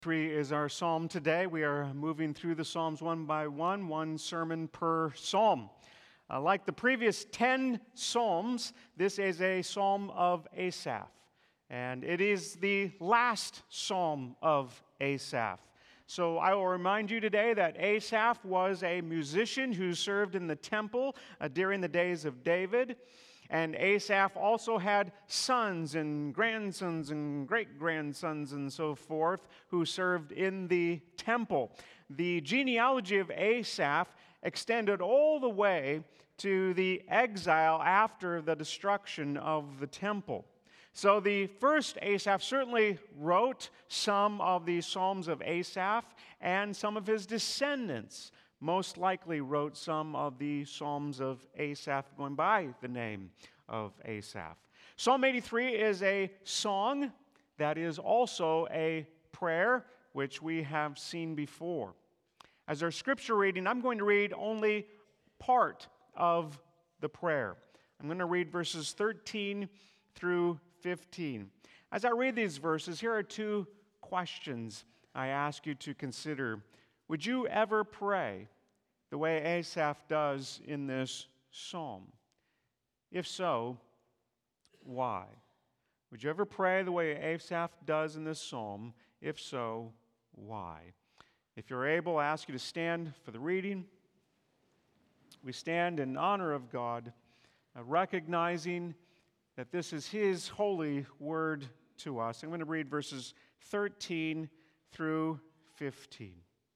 3 is our psalm today. We are moving through the Psalms one by one sermon per psalm. Like the previous 10 psalms, this is a psalm of Asaph. And it is the last psalm of Asaph. So I will remind you today that Asaph was a musician who served in the temple during the days of David. And Asaph also had sons and grandsons and great-grandsons and so forth who served in the temple. The genealogy of Asaph extended all the way to the exile after the destruction of the temple. So the first Asaph certainly wrote some of the Psalms of Asaph, and some of his descendants most likely wrote some of the Psalms of Asaph going by the name of Asaph. Psalm 83 is a song that is also a prayer, which we have seen before. As our scripture reading, I'm going to read only part of the prayer. I'm going to read verses 13 through 15. As I read these verses, here are two questions I ask you to consider. Would you ever pray the way Asaph does in this psalm? If so, why? Would you ever pray the way Asaph does in this psalm? If so, why? If you're able, I ask you to stand for the reading. We stand in honor of God, recognizing that this is His holy word to us. I'm going to read verses 13 through 15.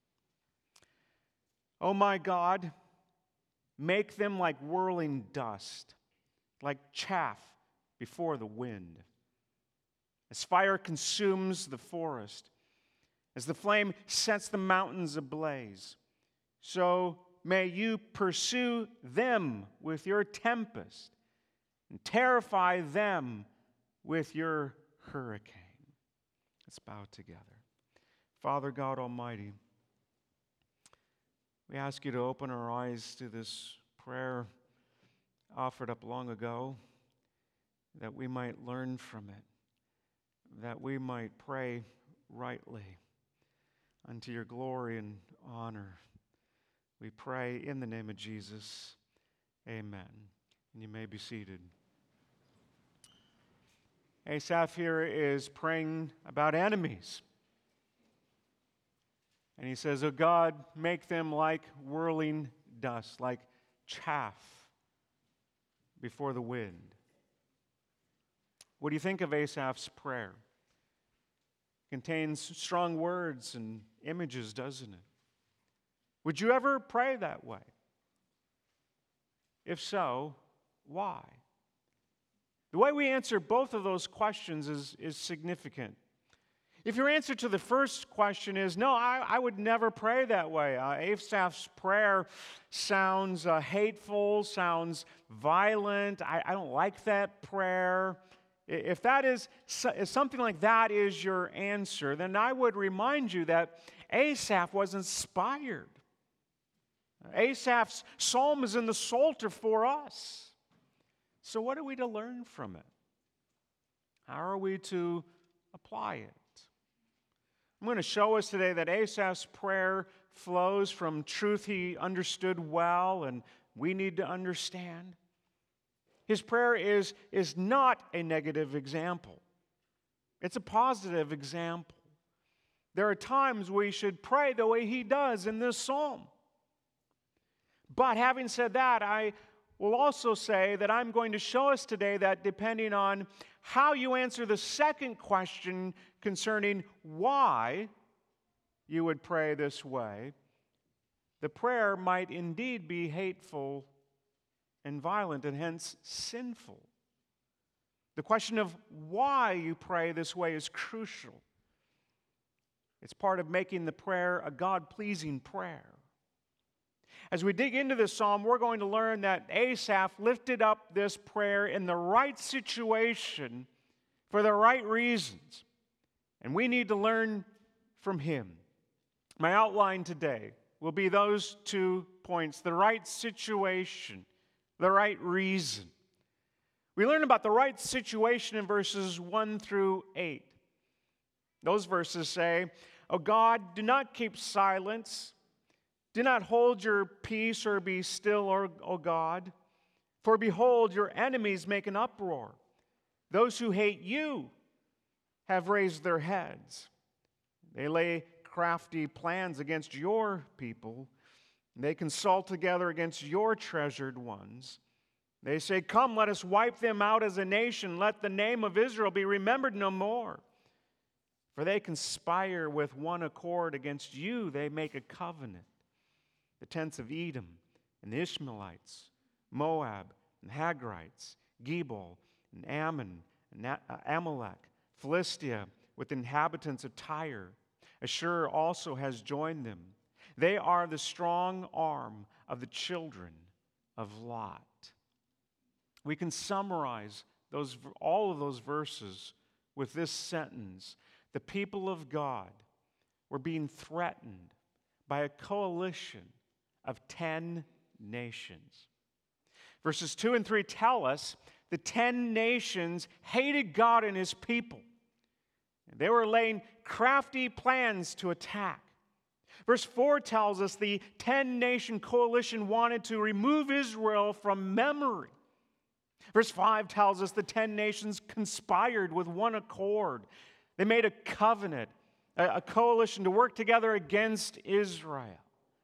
O my God, make them like whirling dust, like chaff before the wind. As fire consumes the forest, as the flame sets the mountains ablaze, so may you pursue them with your tempest and terrify them with your hurricane. Let's bow together. Father God Almighty, we ask you to open our eyes to this prayer offered up long ago, that we might learn from it, that we might pray rightly unto your glory and honor. We pray in the name of Jesus. Amen. And you may be seated. Asaph here is praying about enemies. And he says, "O God, make them like whirling dust, like chaff before the wind." What do you think of Asaph's prayer? It contains strong words and images, doesn't it? Would you ever pray that way? If so, why? The way we answer both of those questions is significant. If your answer to the first question is, no, I would never pray that way. Asaph's prayer sounds hateful, sounds violent. I don't like that prayer. If that is something like that is your answer, then I would remind you that Asaph was inspired. Asaph's psalm is in the Psalter for us. So what are we to learn from it? How are we to apply it? I'm going to show us today that Asaph's prayer flows from truth he understood well and we need to understand. His prayer is not a negative example. It's a positive example. There are times we should pray the way he does in this psalm. But having said that, I will also say that I'm going to show us today that depending on how you answer the second question concerning why you would pray this way, the prayer might indeed be hateful and violent and hence sinful. The question of why you pray this way is crucial. It's part of making the prayer a God-pleasing prayer. As we dig into this psalm, we're going to learn that Asaph lifted up this prayer in the right situation for the right reasons. And we need to learn from him. My outline today will be those 2 points: the right situation, the right reason. We learn about the right situation in verses 1 through 8. Those verses say, O God, do not keep silence. Do not hold your peace or be still, O God. For behold, your enemies make an uproar. Those who hate you have raised their heads. They lay crafty plans against your people. They consult together against your treasured ones. They say, come, let us wipe them out as a nation. Let the name of Israel be remembered no more. For they conspire with one accord against you. They make a covenant. The tents of Edom and the Ishmaelites, Moab and Hagrites, Gebal and Ammon and Amalek, Philistia with inhabitants of Tyre. Ashur also has joined them. They are the strong arm of the children of Lot. We can summarize all of those verses with this sentence. The people of God were being threatened by a coalition of 10 nations. Verses 2 and 3 tell us the 10 nations hated God and his people. They were laying crafty plans to attack. Verse 4 tells us the 10-nation coalition wanted to remove Israel from memory. Verse 5 tells us the 10 nations conspired with one accord. They made a covenant, a coalition to work together against Israel.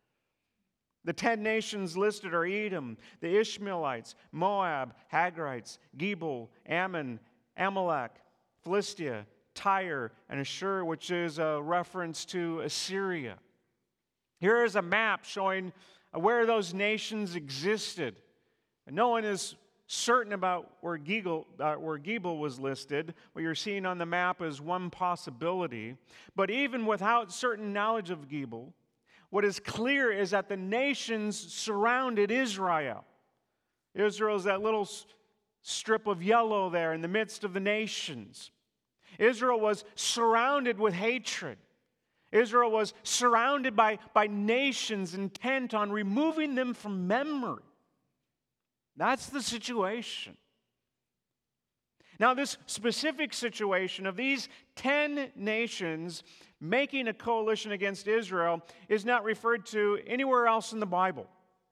The 10 nations listed are Edom, the Ishmaelites, Moab, Hagrites, Gebal, Ammon, Amalek, Philistia, Tyre, and Ashur, which is a reference to Assyria. Here is a map showing where those nations existed. And no one is certain about where Gebal was listed. What you're seeing on the map is one possibility. But even without certain knowledge of Gebal, what is clear is that the nations surrounded Israel. Israel is that little strip of yellow there in the midst of the nations. Israel was surrounded with hatred. Israel was surrounded by nations intent on removing them from memory. That's the situation. Now, this specific situation of these 10 nations making a coalition against Israel is not referred to anywhere else in the Bible.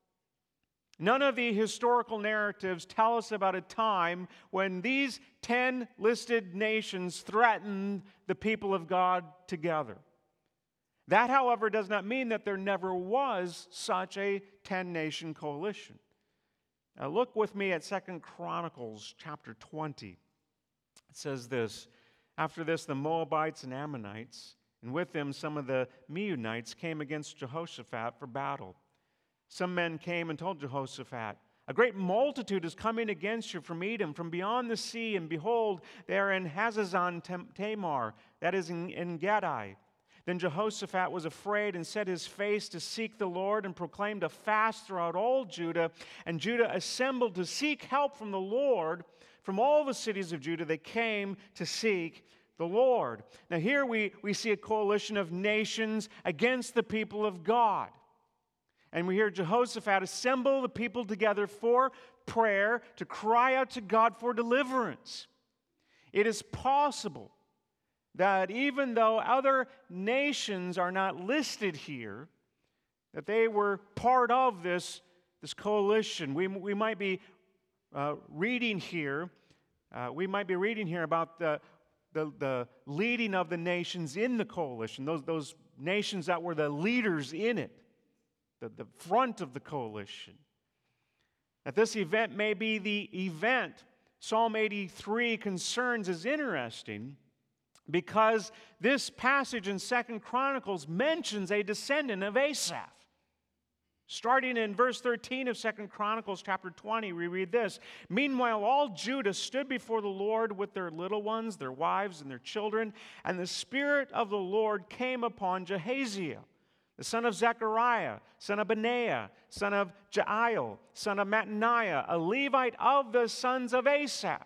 None of the historical narratives tell us about a time when these 10 listed nations threatened the people of God together. That, however, does not mean that there never was such a 10-nation coalition. Now look with me at 2 Chronicles chapter 20. It says this, after this the Moabites and Ammonites, and with them some of the Meunites, came against Jehoshaphat for battle. Some men came and told Jehoshaphat, a great multitude is coming against you from Edom, from beyond the sea, and behold, they are in Hazazon Tamar, that is in Gedi. Then Jehoshaphat was afraid and set his face to seek the Lord and proclaimed a fast throughout all Judah. And Judah assembled to seek help from the Lord. From all the cities of Judah, they came to seek the Lord. Now here we see a coalition of nations against the people of God. And we hear Jehoshaphat assemble the people together for prayer to cry out to God for deliverance. It is possible that even though other nations are not listed here, that they were part of this coalition. We might be reading here. We might be reading here about the leading of the nations in the coalition. Those nations that were the leaders in it, the front of the coalition. That this event may be the event Psalm 83 concerns is interesting, because this passage in 2 Chronicles mentions a descendant of Asaph. Starting in verse 13 of 2 Chronicles chapter 20, we read this. Meanwhile, all Judah stood before the Lord with their little ones, their wives, and their children, and the Spirit of the Lord came upon Jahaziel, the son of Zechariah, son of Benaiah, son of Jael, son of Mattaniah, a Levite of the sons of Asaph,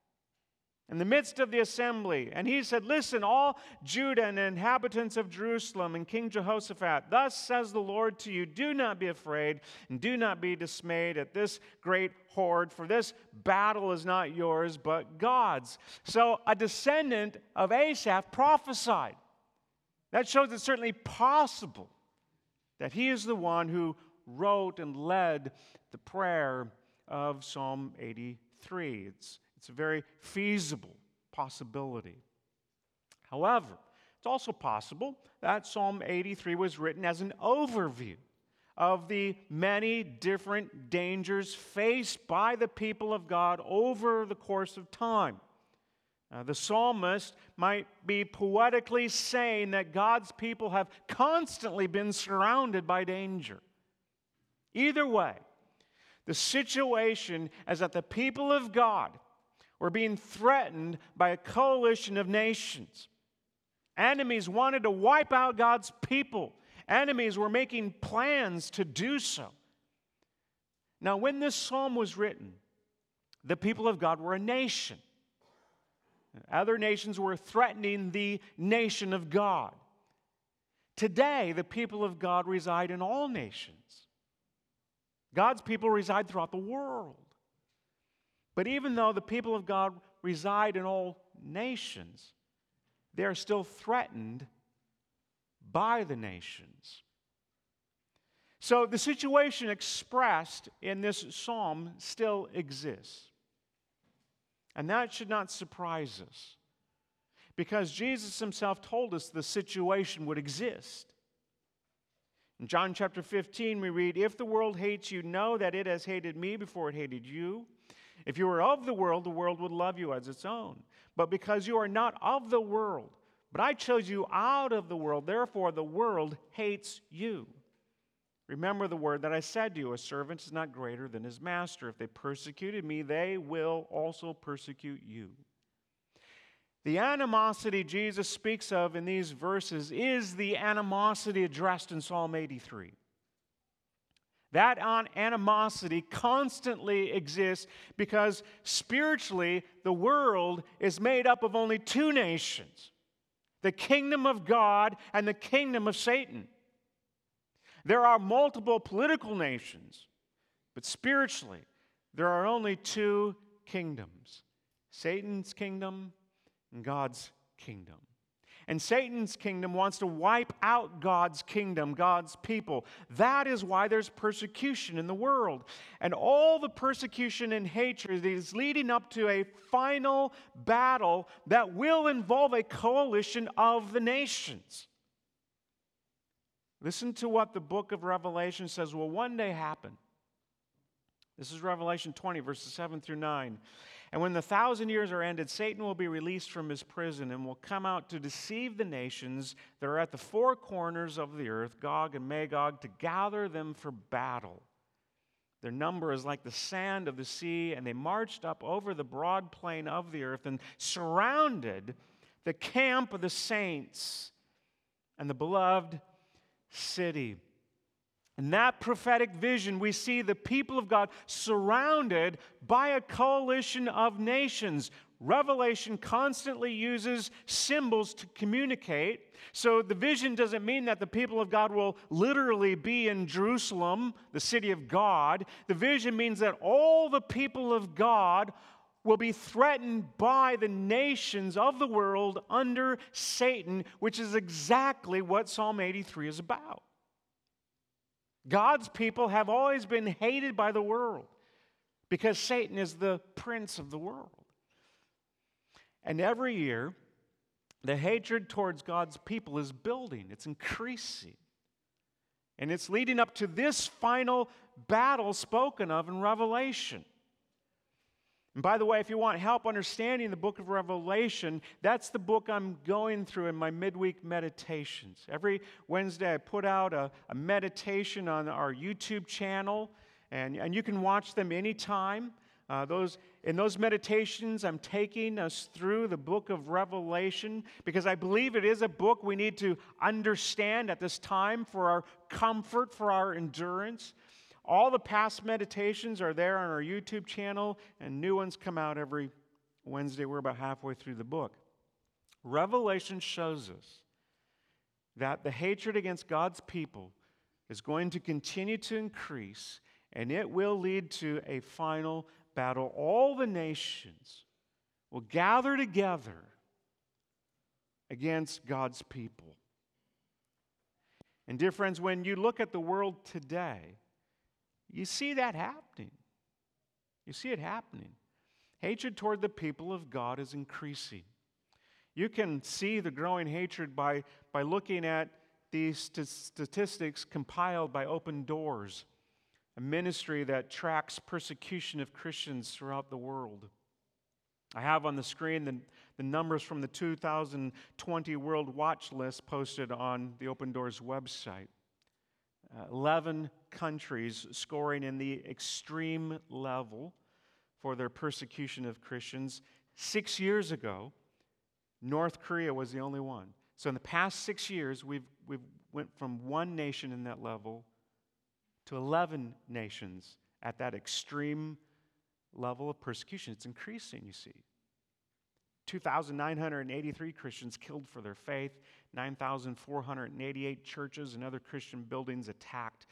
in the midst of the assembly. And he said, listen, all Judah and inhabitants of Jerusalem and King Jehoshaphat, thus says the Lord to you, do not be afraid and do not be dismayed at this great horde, for this battle is not yours but God's. So a descendant of Asaph prophesied That shows it's certainly possible that he is the one who wrote and led the prayer of Psalm 83. It's a very feasible possibility. However, it's also possible that Psalm 83 was written as an overview of the many different dangers faced by the people of God over the course of time. The psalmist might be poetically saying that God's people have constantly been surrounded by danger. Either way, the situation is that the people of God were being threatened by a coalition of nations. Enemies wanted to wipe out God's people. Enemies were making plans to do so. Now, when this psalm was written, the people of God were a nation. Other nations were threatening the nation of God. Today, the people of God reside in all nations. God's people reside throughout the world. But even though the people of God reside in all nations, they are still threatened by the nations. So the situation expressed in this psalm still exists. And that should not surprise us, because Jesus himself told us the situation would exist. In John chapter 15, we read, "If the world hates you, know that it has hated me before it hated you. If you were of the world would love you as its own. But because you are not of the world, but I chose you out of the world, therefore the world hates you. Remember the word that I said to you, a servant is not greater than his master. If they persecuted me, they will also persecute you." The animosity Jesus speaks of in these verses is the animosity addressed in Psalm 83. That animosity constantly exists because spiritually the world is made up of only two nations: the kingdom of God and the kingdom of Satan. There are multiple political nations, but spiritually, there are only two kingdoms: Satan's kingdom and God's kingdom. And Satan's kingdom wants to wipe out God's kingdom, God's people. That is why there's persecution in the world. And all the persecution and hatred is leading up to a final battle that will involve a coalition of the nations. Listen to what the book of Revelation says will one day happen. This is Revelation 20, verses 7 through 9. "And when the 1,000 years are ended, Satan will be released from his prison and will come out to deceive the nations that are at the four corners of the earth, Gog and Magog, to gather them for battle. Their number is like the sand of the sea, and they marched up over the broad plain of the earth and surrounded the camp of the saints and the beloved city." In that prophetic vision, we see the people of God surrounded by a coalition of nations. Revelation constantly uses symbols to communicate. So the vision doesn't mean that the people of God will literally be in Jerusalem, the city of God. The vision means that all the people of God will be threatened by the nations of the world under Satan, which is exactly what Psalm 83 is about. God's people have always been hated by the world because Satan is the prince of the world. And every year, the hatred towards God's people is building, it's increasing. And it's leading up to this final battle spoken of in Revelation. And by the way, if you want help understanding the book of Revelation, that's the book I'm going through in my midweek meditations. Every Wednesday I put out a meditation on our YouTube channel, and you can watch them anytime. In those meditations, I'm taking us through the book of Revelation because I believe it is a book we need to understand at this time for our comfort, for our endurance. All the past meditations are there on our YouTube channel, and new ones come out every Wednesday. We're about halfway through the book. Revelation shows us that the hatred against God's people is going to continue to increase, and it will lead to a final battle. All the nations will gather together against God's people. And dear friends, when you look at the world today, you see that happening. You see it happening. Hatred toward the people of God is increasing. You can see the growing hatred by looking at these statistics compiled by Open Doors, a ministry that tracks persecution of Christians throughout the world. I have on the screen the numbers from the 2020 World Watch List posted on the Open Doors website. 11 countries scoring in the extreme level for their persecution of Christians. 6 years ago, North Korea was the only one. So in the past 6 years, we've went from one nation in that level to 11 nations at that extreme level of persecution. It's increasing, you see. 2,983 Christians killed for their faith, 9,488 churches and other Christian buildings attacked,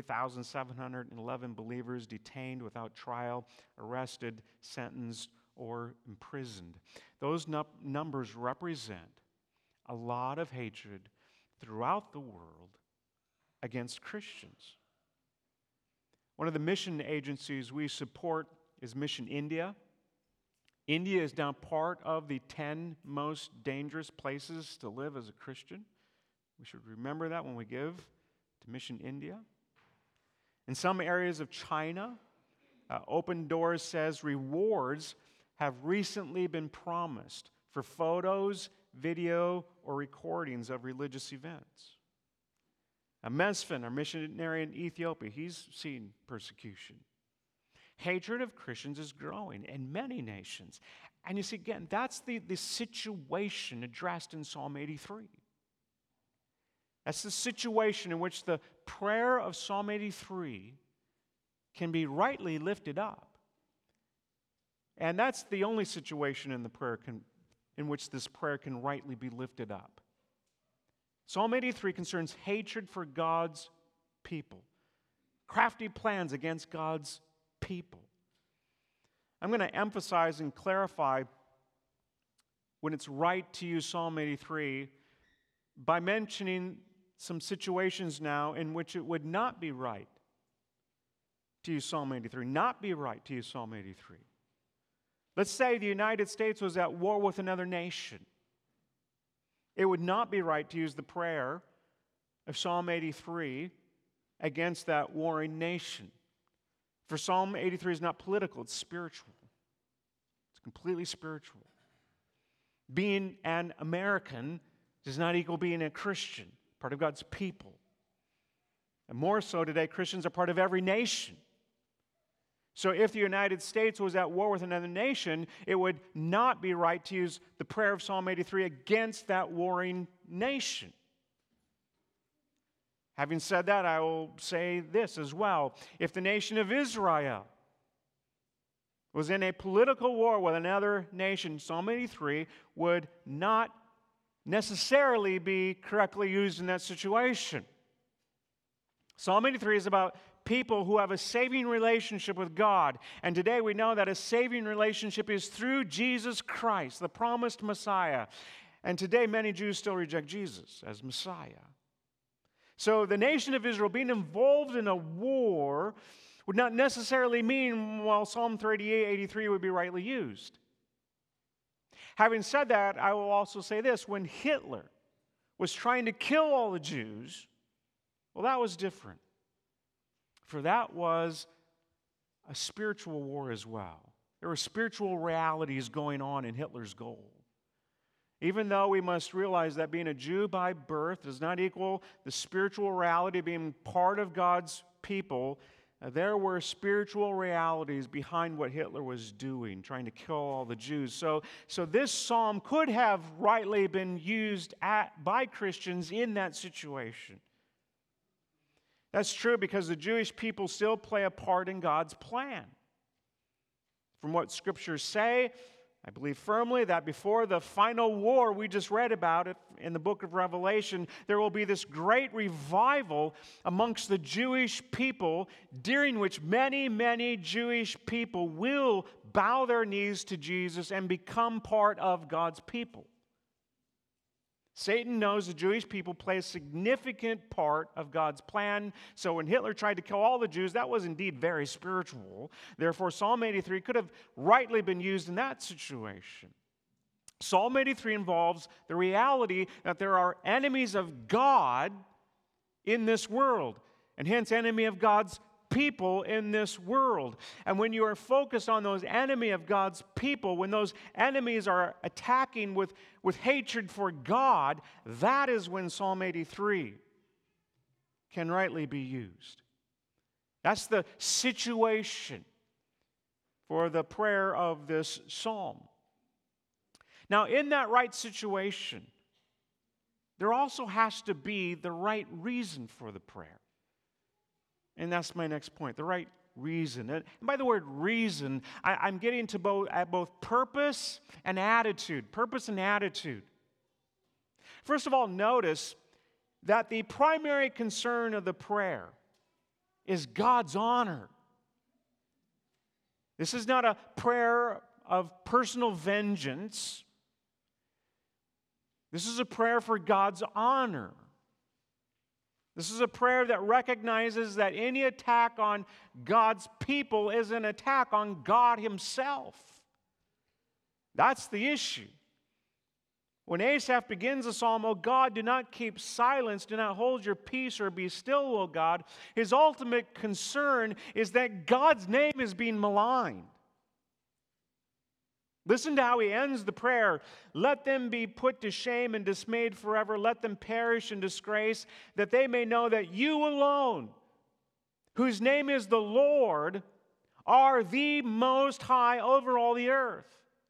3,711 believers detained without trial, arrested, sentenced, or imprisoned. Those numbers represent a lot of hatred throughout the world against Christians. One of the mission agencies we support is Mission India. India is now part of the 10 most dangerous places to live as a Christian. We should remember that when we give to Mission India. In some areas of China, Open Doors says rewards have recently been promised for photos, video, or recordings of religious events. Mesfin, our missionary in Ethiopia, he's seen persecution. Hatred of Christians is growing in many nations. And you see, again, that's the situation addressed in Psalm 83. That's the situation in which the prayer of Psalm 83 can be rightly lifted up. And that's the only situation in the prayer in which this prayer can rightly be lifted up. Psalm 83 concerns hatred for God's people, crafty plans against God's people. I'm going to emphasize and clarify when it's right to use Psalm 83 by mentioning some situations now in which it would not be right to use Psalm 83, not be right to use Psalm 83. Let's say the United States was at war with another nation. It would not be right to use the prayer of Psalm 83 against that warring nation. For Psalm 83 is not political, it's spiritual. It's completely spiritual. Being an American does not equal being a Christian, part of God's people. And more so today, Christians are part of every nation. So if the United States was at war with another nation, it would not be right to use the prayer of Psalm 83 against that warring nation. Having said that, I will say this as well. If the nation of Israel was in a political war with another nation, Psalm 83 would not necessarily be correctly used in that situation. Psalm 83 is about people who have a saving relationship with God. And today we know that a saving relationship is through Jesus Christ, the promised Messiah. And today many Jews still reject Jesus as Messiah. So the nation of Israel being involved in a war would not necessarily mean, well, Psalm 83 would be rightly used. Having said that, I will also say this. When Hitler was trying to kill all the Jews, well, that was different. For that was a spiritual war as well. There were spiritual realities going on in Hitler's goal. Even though we must realize that being a Jew by birth does not equal the spiritual reality of being part of God's people, there were spiritual realities behind what Hitler was doing, trying to kill all the Jews. So this psalm could have rightly been used by Christians in that situation. That's true because the Jewish people still play a part in God's plan. From what Scriptures say, I believe firmly that before the final war we just read about it in the book of Revelation, there will be this great revival amongst the Jewish people, during which many, many Jewish people will bow their knees to Jesus and become part of God's people. Satan knows the Jewish people play a significant part of God's plan. So when Hitler tried to kill all the Jews, that was indeed very spiritual. Therefore, Psalm 83 could have rightly been used in that situation. Psalm 83 involves the reality that there are enemies of God in this world, and hence enemy of God's people in this world. And when you are focused on those enemy of God's people, when those enemies are attacking with hatred for God, that is when Psalm 83 can rightly be used. That's the situation for the prayer of this psalm. Now, in that right situation, there also has to be the right reason for the prayer. And that's my next point, the right reason. And by the word reason, I'm getting to both purpose and attitude. Purpose and attitude. First of all, notice that the primary concern of the prayer is God's honor. This is not a prayer of personal vengeance. This is a prayer for God's honor. This is a prayer that recognizes that any attack on God's people is an attack on God Himself. That's the issue. When Asaph begins the psalm, "O God, do not keep silence, do not hold your peace or be still, O God," his ultimate concern is that God's name is being maligned. Listen to how he ends the prayer. "Let them be put to shame and dismayed forever. Let them perish in disgrace, that they may know that you alone, whose name is the Lord, are the Most High over all the earth."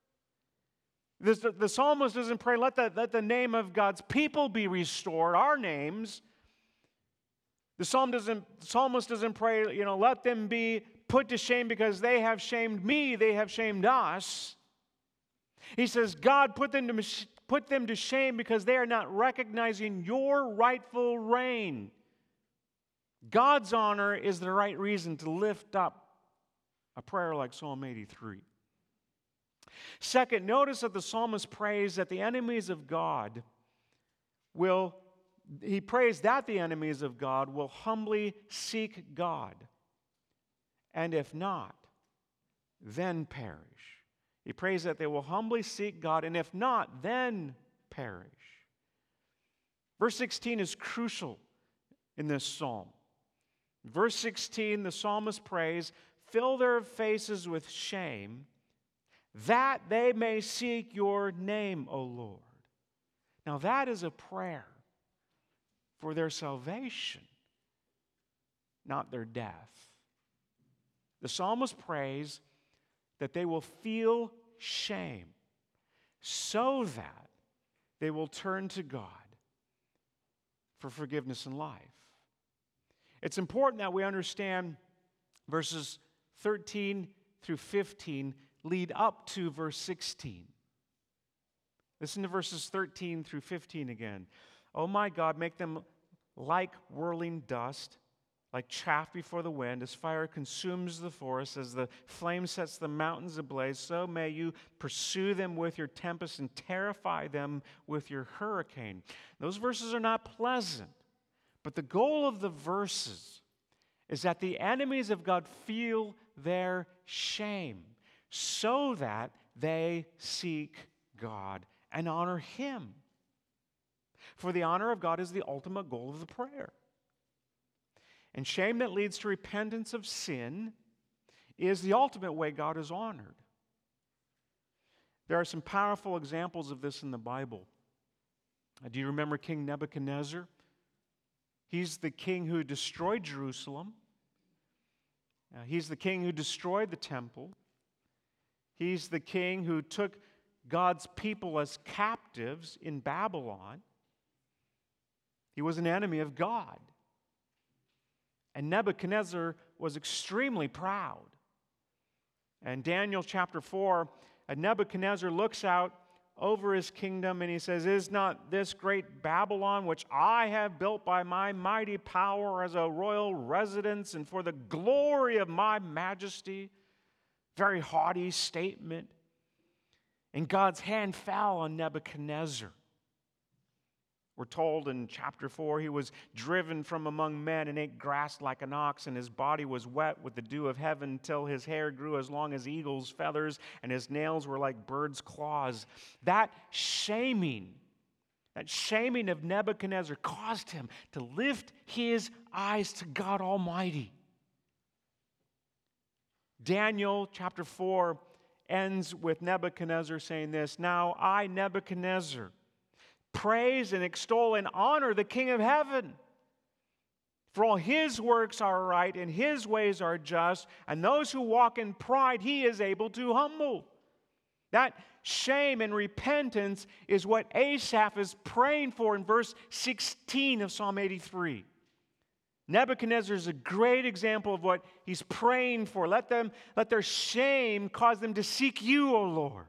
The psalmist doesn't pray, let the name of God's people be restored, our names. The psalmist doesn't pray, let them be put to shame because they have shamed me, they have shamed us. He says, God, put them to shame because they are not recognizing your rightful reign. God's honor is the right reason to lift up a prayer like Psalm 83. Second, notice that the psalmist prays that the enemies of God will humbly seek God, and if not, then perish. He prays that they will humbly seek God, and if not, then perish. Verse 16 is crucial in this psalm. Verse 16, the psalmist prays, "Fill their faces with shame, that they may seek your name, O Lord." Now that is a prayer for their salvation, not their death. The psalmist prays that they will feel shame so that they will turn to God for forgiveness and life. It's important that we understand verses 13 through 15 lead up to verse 16. Listen to verses 13 through 15 again. "O my God, make them like whirling dust, like chaff before the wind, as fire consumes the forest, as the flame sets the mountains ablaze, so may you pursue them with your tempest and terrify them with your hurricane." Those verses are not pleasant, but the goal of the verses is that the enemies of God feel their shame so that they seek God and honor Him. For the honor of God is the ultimate goal of the prayer. And shame that leads to repentance of sin is the ultimate way God is honored. There are some powerful examples of this in the Bible. Do you remember King Nebuchadnezzar? He's the king who destroyed Jerusalem. He's the king who destroyed the temple. He's the king who took God's people as captives in Babylon. He was an enemy of God. And Nebuchadnezzar was extremely proud. And Daniel chapter 4, Nebuchadnezzar looks out over his kingdom and he says, "Is not this great Babylon, which I have built by my mighty power as a royal residence and for the glory of my majesty?" Very haughty statement. And God's hand fell on Nebuchadnezzar. We're told in chapter 4, he was driven from among men and ate grass like an ox, and his body was wet with the dew of heaven till his hair grew as long as eagle's feathers, and his nails were like birds' claws. That shaming of Nebuchadnezzar caused him to lift his eyes to God Almighty. Daniel chapter 4 ends with Nebuchadnezzar saying this, "Now I, Nebuchadnezzar, praise and extol and honor the King of heaven. For all his works are right and his ways are just, and those who walk in pride he is able to humble." That shame and repentance is what Asaph is praying for in verse 16 of Psalm 83. Nebuchadnezzar is a great example of what he's praying for. Let their shame cause them to seek you, O Lord.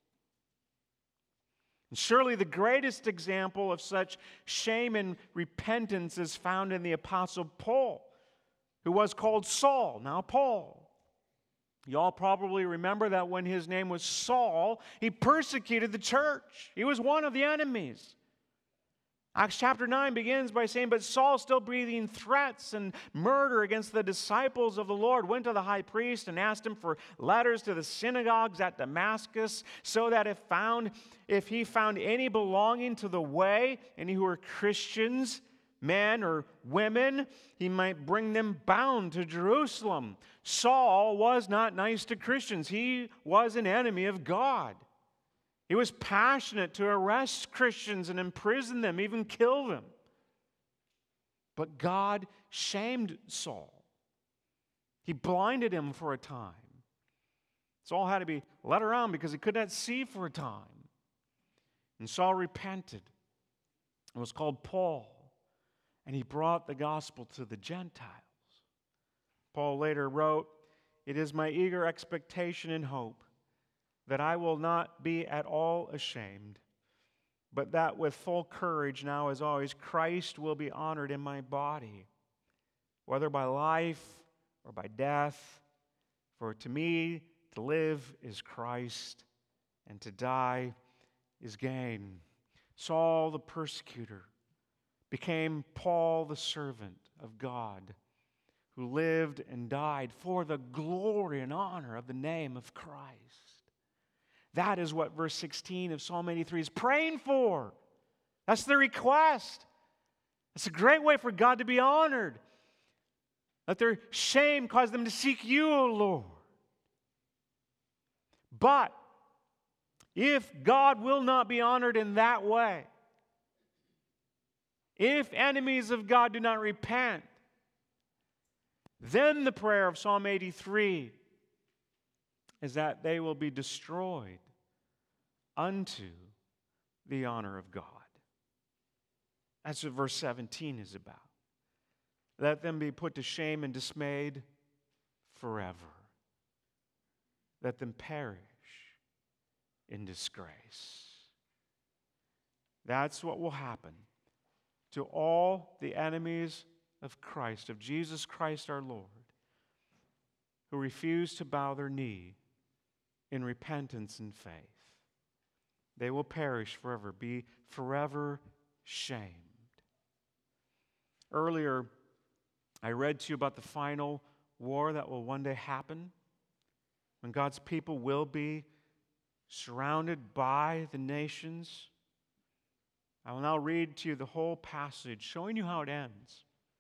And surely the greatest example of such shame and repentance is found in the Apostle Paul, who was called Saul, now Paul. You all probably remember that when his name was Saul, he persecuted the church. He was one of the enemies. Acts chapter 9 begins by saying, "But Saul, still breathing threats and murder against the disciples of the Lord, went to the high priest and asked him for letters to the synagogues at Damascus, so that if he found any belonging to the way, any who were Christians, men or women, he might bring them bound to Jerusalem." Saul was not nice to Christians. He was an enemy of God. He was passionate to arrest Christians and imprison them, even kill them. But God shamed Saul. He blinded him for a time. Saul had to be led around because he could not see for a time. And Saul repented and was called Paul, and he brought the gospel to the Gentiles. Paul later wrote, "It is my eager expectation and hope that I will not be at all ashamed, but that with full courage now as always, Christ will be honored in my body, whether by life or by death. For to me to live is Christ, and to die is gain." Saul the persecutor became Paul the servant of God, who lived and died for the glory and honor of the name of Christ. That is what verse 16 of Psalm 83 is praying for. That's the request. It's a great way for God to be honored. Let their shame cause them to seek you, O Lord. But if God will not be honored in that way, if enemies of God do not repent, then the prayer of Psalm 83 is that they will be destroyed unto the honor of God. That's what verse 17 is about. Let them be put to shame and dismayed forever. Let them perish in disgrace. That's what will happen to all the enemies of Christ, of Jesus Christ our Lord, who refuse to bow their knee in repentance and faith. They will perish forever, be forever shamed. Earlier, I read to you about the final war that will one day happen, when God's people will be surrounded by the nations. I will now read to you the whole passage, showing you how it ends.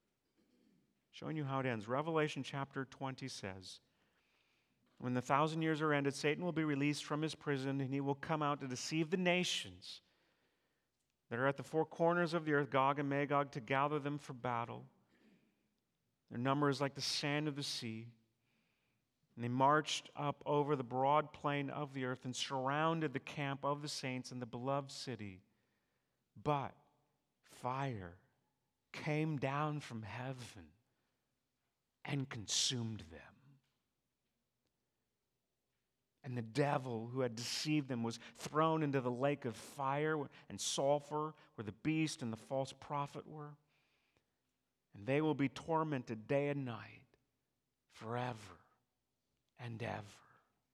Revelation chapter 20 says, "When the 1,000 years are ended, Satan will be released from his prison, and he will come out to deceive the nations that are at the four corners of the earth, Gog and Magog, to gather them for battle. Their number is like the sand of the sea. And they marched up over the broad plain of the earth and surrounded the camp of the saints in the beloved city. But fire came down from heaven and consumed them. And the devil who had deceived them was thrown into the lake of fire and sulfur, where the beast and the false prophet were. And they will be tormented day and night forever and ever.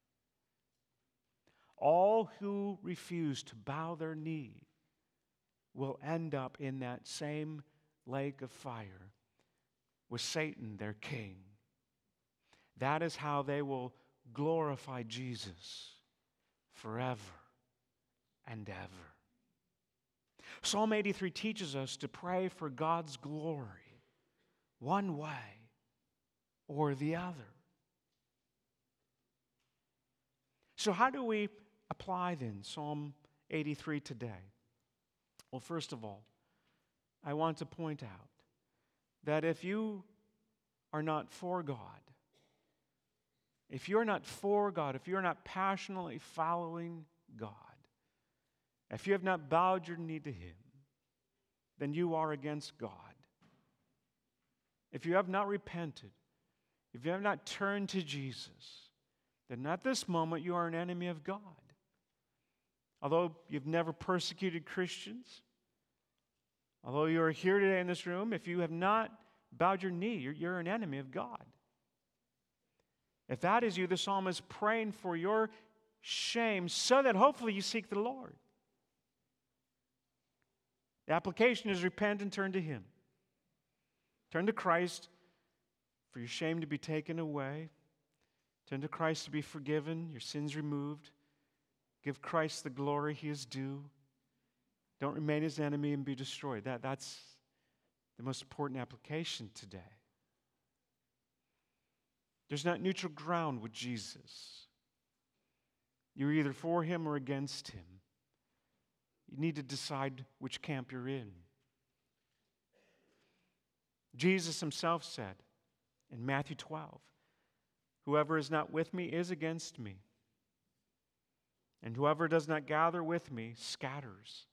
All who refuse to bow their knee will end up in that same lake of fire with Satan, their king. That is how they will glorify Jesus forever and ever. Psalm 83 teaches us to pray for God's glory one way or the other. So how do we apply then Psalm 83 today? Well, first of all, I want to point out that if you are not for God, if you're not for God, if you're not passionately following God, if you have not bowed your knee to Him, then you are against God. If you have not repented, if you have not turned to Jesus, then at this moment you are an enemy of God. Although you've never persecuted Christians, although you are here today in this room, if you have not bowed your knee, you're an enemy of God. If that is you, the psalmist is praying for your shame so that hopefully you seek the Lord. The application is repent and turn to Him. Turn to Christ for your shame to be taken away. Turn to Christ to be forgiven, your sins removed. Give Christ the glory He is due. Don't remain His enemy and be destroyed. That's the most important application today. There's not neutral ground with Jesus. You're either for Him or against Him. You need to decide which camp you're in. Jesus Himself said in Matthew 12, "Whoever is not with me is against me, and whoever does not gather with me scatters."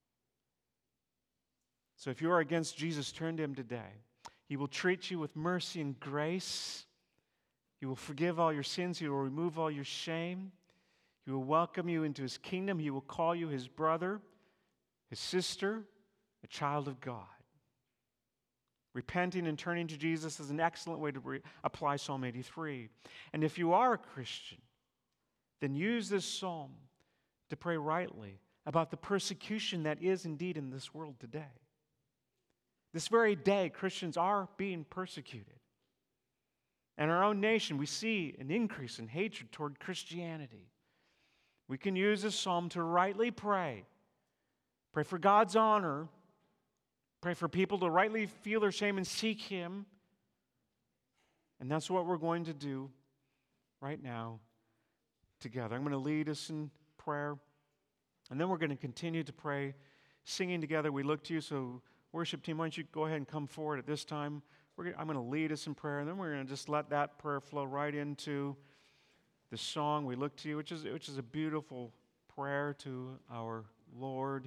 So if you are against Jesus, turn to Him today. He will treat you with mercy and grace. He will forgive all your sins. He will remove all your shame. He will welcome you into His kingdom. He will call you His brother, His sister, a child of God. Repenting and turning to Jesus is an excellent way to apply Psalm 83. And if you are a Christian, then use this psalm to pray rightly about the persecution that is indeed in this world today. This very day, Christians are being persecuted. In our own nation, we see an increase in hatred toward Christianity. We can use this psalm to rightly pray. Pray for God's honor. Pray for people to rightly feel their shame and seek Him. And that's what we're going to do right now together. I'm going to lead us in prayer. And then we're going to continue to pray, singing together. We look to you. So worship team, why don't you go ahead and come forward at this time. I'm going to lead us in prayer. And then we're going to just let that prayer flow right into the song We Look to You, which is a beautiful prayer to our Lord.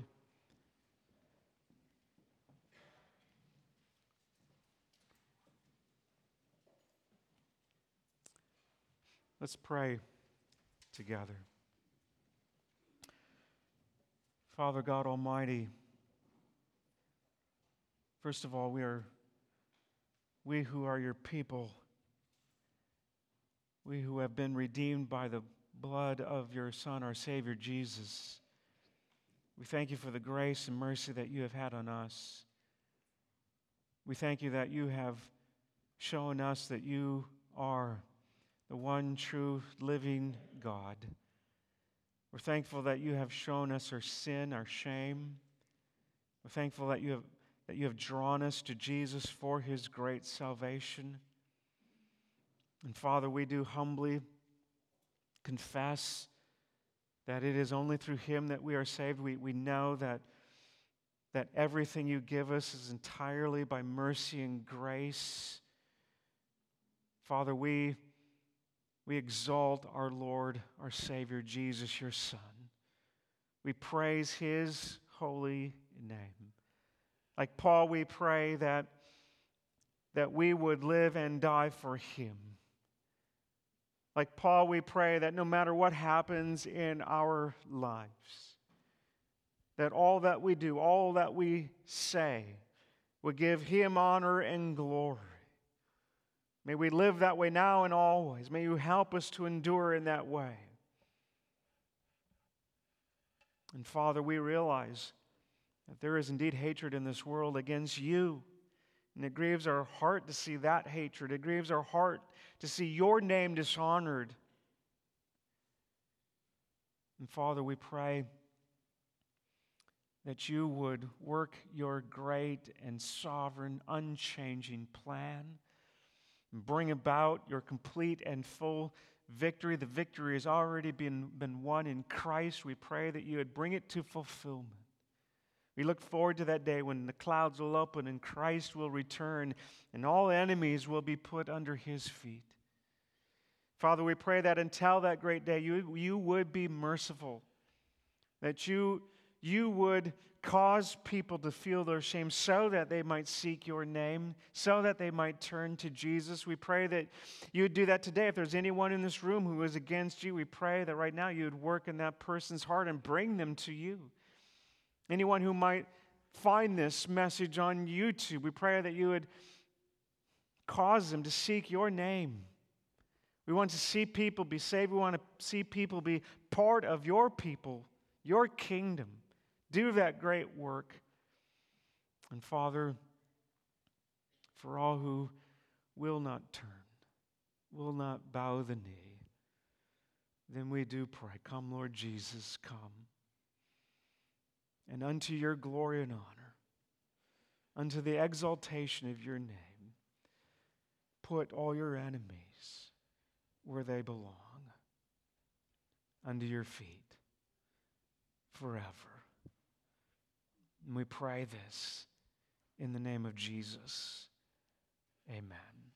Let's pray together. Father God Almighty, first of all, we who are your people, we who have been redeemed by the blood of your Son, our Savior Jesus, we thank you for the grace and mercy that you have had on us. We thank you that you have shown us that you are the one true living God. We're thankful that you have shown us our sin, our shame. We're thankful that you have drawn us to Jesus for His great salvation. And Father, we do humbly confess that it is only through Him that we are saved. We know that everything you give us is entirely by mercy and grace. Father, we exalt our Lord, our Savior, Jesus, your Son. We praise His holy name. Like Paul, we pray that we would live and die for Him. Like Paul, we pray that no matter what happens in our lives, that all that we do, all that we say, would give Him honor and glory. May we live that way now and always. May you help us to endure in that way. And Father, we realize that there is indeed hatred in this world against you. And it grieves our heart to see that hatred. It grieves our heart to see your name dishonored. And Father, we pray that you would work your great and sovereign, unchanging plan and bring about your complete and full victory. The victory has already been won in Christ. We pray that you would bring it to fulfillment. We look forward to that day when the clouds will open and Christ will return and all enemies will be put under his feet. Father, we pray that until that great day, you would be merciful, that you would cause people to feel their shame so that they might seek your name, so that they might turn to Jesus. We pray that you would do that today. If there's anyone in this room who is against you, we pray that right now you would work in that person's heart and bring them to you. Anyone who might find this message on YouTube, we pray that you would cause them to seek your name. We want to see people be saved. We want to see people be part of your people, your kingdom. Do that great work. And Father, for all who will not turn, will not bow the knee, then we do pray, come Lord Jesus, come. And unto your glory and honor, unto the exaltation of your name, put all your enemies where they belong, under your feet, forever. And we pray this in the name of Jesus. Amen.